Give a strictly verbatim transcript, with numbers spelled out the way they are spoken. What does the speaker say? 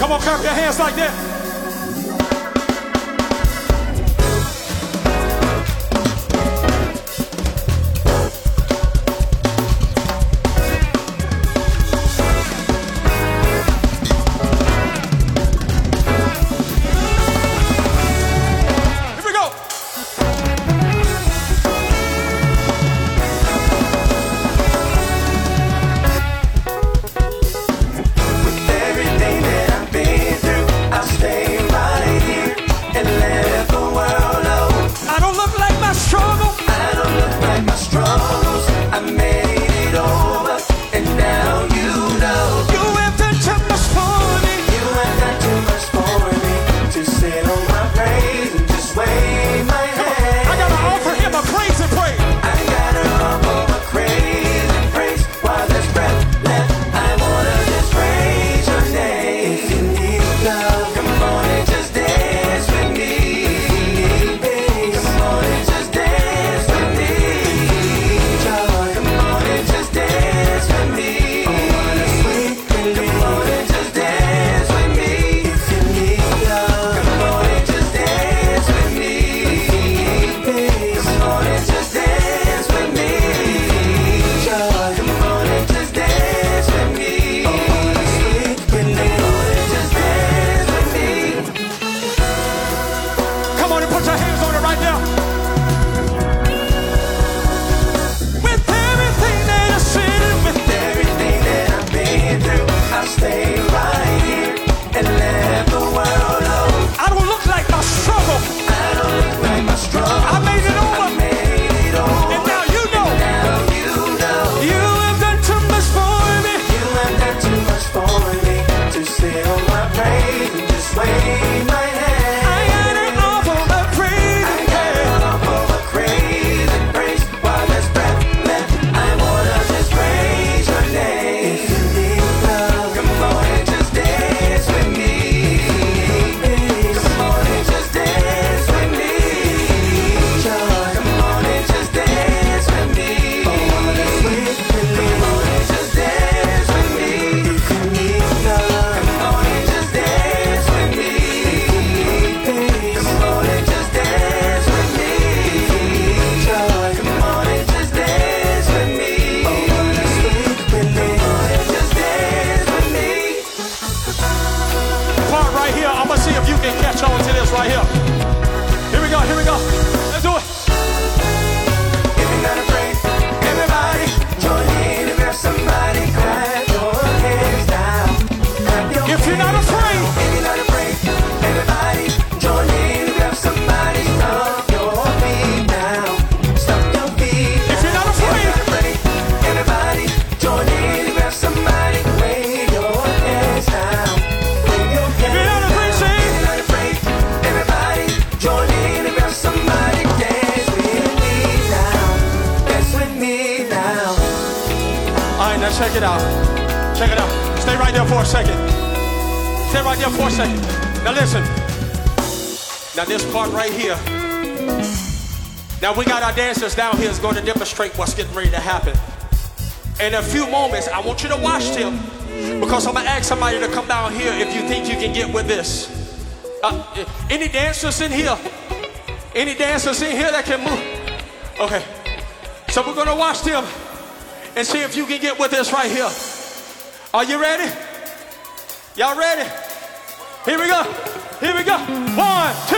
Come on, clap your hands like that. Check it out. Check it out. Stay right there for a second. Stay right there for a second. Now listen. Now this part right here. Now we got our dancers down here is going to demonstrate what's getting ready to happen. In a few moments, I want you to watch them because I'm going to ask somebody to come down here if you think you can get with this. Uh, any dancers in here? Any dancers in here that can move? Okay. So we're going to watch them and see if you can get with this right here. Are you ready? Y'all ready? Here we go. Here we go. One, two.